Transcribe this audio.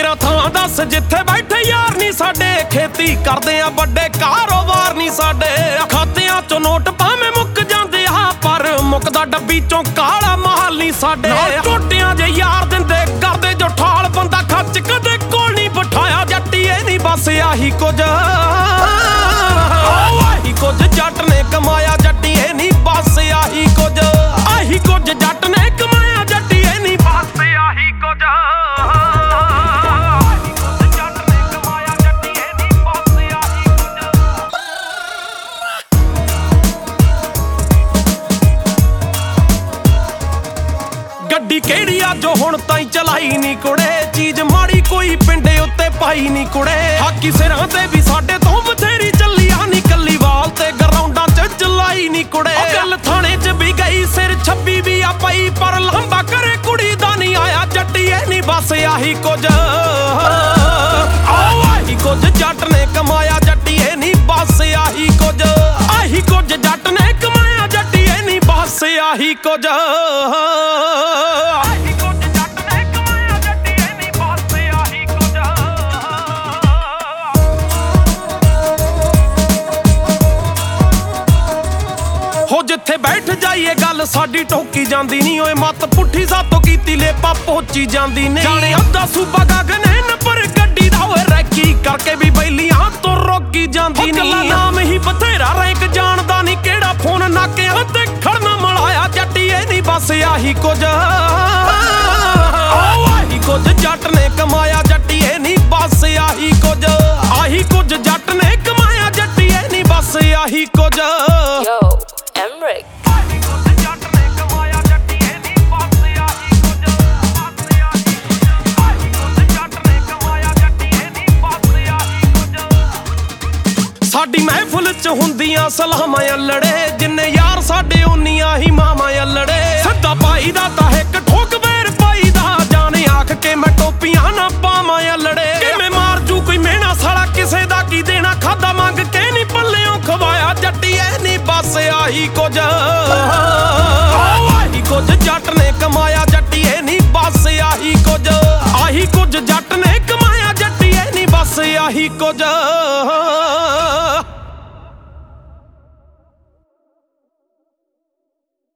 ਤੇਰਾ ਥਾਂ ਦੱਸ ਜਿੱਥੇ ਬੈਠੇ ਯਾਰ ਨੀ ਸਾਡੇ। ਖੇਤੀ ਕਰਦੇ ਆ ਵੱਡੇ ਕਾਰੋਬਾਰ ਨੀ ਸਾਡੇ। ਖਾਤਿਆਂ ਚੋਂ ਨੋਟ ਭਾਵੇਂ ਮੁੱਕ ਜਾਂਦੇ ਆ ਪਰ ਮੁੱਕਦਾ ਡੱਬੀ ਚੋਂ ਕਾਲਾ ਮਾਲ ਨੀ ਸਾਡੇ। ਟੋਟਿਆਂ ਜੇ ਯਾਰ ਦਿੰਦੇ ਕਰਦੇ ਜੋ ਠਾਲ ਬੰਦਾ ਖੱਚ ਕਦੇ ਕੋਲ ਨੀ ਬਿਠਾਇਆ ਜੱਟੀਏ ਨੀ ਬਸ ਆਹੀ ਕੁਝ। ਆਹੀ ਕੁਝ ਜੱਟ ਨੇ ਕਮਾਇਆ ਜੱਟੀਏ ਨੀ ਬਸ ਆਹੀ ਕੁਝ। ਆਹੀ ਕੁਝ ਜੱਟ ਨੇ ਕਮਾਇਆ ਜੱਟੀਏ ਨੀ ਬਸ ਆਹੀ ਕੁਝ। ਗੱਡੀ ਕਿਹੜੀ ਆ ਜੋ ਹੁਣ ਤਾਈਂ ਚਲਾਈ ਨੀ ਕੁੜੇ। ਚੀਜ਼ ਮਾੜੀ ਕੋਈ ਪਿੰਡੇ ਉੱਤੇ ਪਾਈ ਨੀ ਕੁੜੇ। ਹਾਕੀ ਸਿਰਾਂ ਤੇ ਵੀ ਸਾਡੇ ਤੋਂ ਬਥੇਰੀ ਚੱਲੀ ਆ ਨੀ ਕੱਲੀ ਵਾਲ ਤੇ ਗਰਾਊਂਡਾਂ 'ਚ ਚਲਾਈ ਨੀ ਕੁੜੇ। ਗੱਲ ਥਾਣੇ 'ਚ ਵੀ ਗਈ ਸਿਰ 26 ਵੀ ਆ ਪਈ ਪਰ ਲੰਬਾ ਕਰੇ ਕੁੜੀ ਦਾ ਨੀ ਆਇਆ ਜੱਟੀਏ ਨੀ ਬਸ ਆਹੀ ਕੁਝ। ਆਹੀ ਕੁਝ ਜੱਟ ਨੇ ਕਮਾਇਆ ਜੱਟੀਏ ਨੀ ਬਸ ਆਹੀ ਕੁਝ। ਆਹੀ ਕੁਝ ਜੱਟ ਨੇ ਕਮਾਇਆ ਜੱਟੀਏ ਨੀ ਬਸ ਆਹੀ ਕੁਝ। ਹੋ ਜਿੱਥੇ ਬੈਠ ਜਾਈਏ ਗੱਲ ਸਾਡੀ ਟੋਕੀ ਜਾਂਦੀ ਨੀ। ਓਏ ਮੱਤ ਪੁੱਠੀ ਸਾਤੋਂ ਕੀਤੀ ਲੇਪਾ ਪਹੁੰਚੀ ਜਾਂਦੀ ਨੇ। ਜਾਣੇ ਅੱਧਾ ਸੂਬਾ ਗਗਨੇ ਨੰਬਰ ਗੱਡੀ ਦਾ ਓਏ ਰੈਕੀ ਕਰਕੇ ਵੀ ਬੈਲੀਆਂ ਤੋਂ ਰੋਕੀ ਜਾਂਦੀ ਨੀ। ਨਾਮ ਹੀ ਬਥੇਰਾ ਰੈਂਕ ਜਾਣਦਾ ਨੀ ਕਿਹੜਾ ਫੋਨ ਨਾਕਿਆਂ ਤੇ ਖੜਨਾ ਮਲਾਇਆ ਜੱਟੀਏ ਨੀ ਬਸ ਆਹੀ ਕੁਝ। ਆਹੀ ਕੁਝ ਜੱਟ ਨੇ ਕਮਾਇਆ ਜੱਟੀਏ ਨੀ ਬਸ ਆਹੀ ਕੁਝ। ਆਹੀ ਕੁਝ ਜੱਟ ਨੇ ਕਮਾਇਆ ਜੱਟੀਏ ਨੀ ਬਸ ਆਹੀ ਕੁਝ। Emrick ਸਾਡੀ ਮਹਿਫਲ 'ਚ ਹੁੰਦੀਆਂ ਸਲਾਮਾਂ ਅਲੜੇ। ਜਿੰਨੇ ਯਾਰ ਸਾਡੇ ਉਨੀਆਂ ਹੀ ਮਾਵਾਂ ਅਲੜੇ। ਸੱਦਾ ਪਾਈ ਦਾ ਤਾਂ ਇੱਕ ਠੋਕ ਵੇਰ ਪਾਈ ਦਾ। ਜਾਣੇ ਆਖ ਕੇ ਮੈਂ ਟੋਪੀਆਂ ਨਾ ਪਾਵਾਂ ਅਲੜੇ। ਕਿਵੇਂ ਮਾਰ ਜੂ ਕੋਈ ਮਿਹਣਾ ਸਾਲਾ ਕਿਸੇ ਦਾ ਕੀ ਦੇਣਾ। ਖਾਦਾ ਮੰਗ ਕੇ ਨੀ ਪੱਲਿਓਂ ਖਵਾਇਆ ਜੱਟੀਏ ਨੀ ਬਸ ਆਹੀ ਕੁਝ। ਆਹੀ ਕੁਝ ਜੱਟ ਨੇ ਕਮਾਇਆ ਜੱਟੀਏ ਨੀ ਬਸ ਆਹੀ ਕੁਝ। ਆਹੀ ਕੁਝ ਜੱਟ ਨੇ ਕਮਾਇਆ ਜੱਟੀਏ ਨੀ ਬਸ ਆਹੀ ਕੁਝ।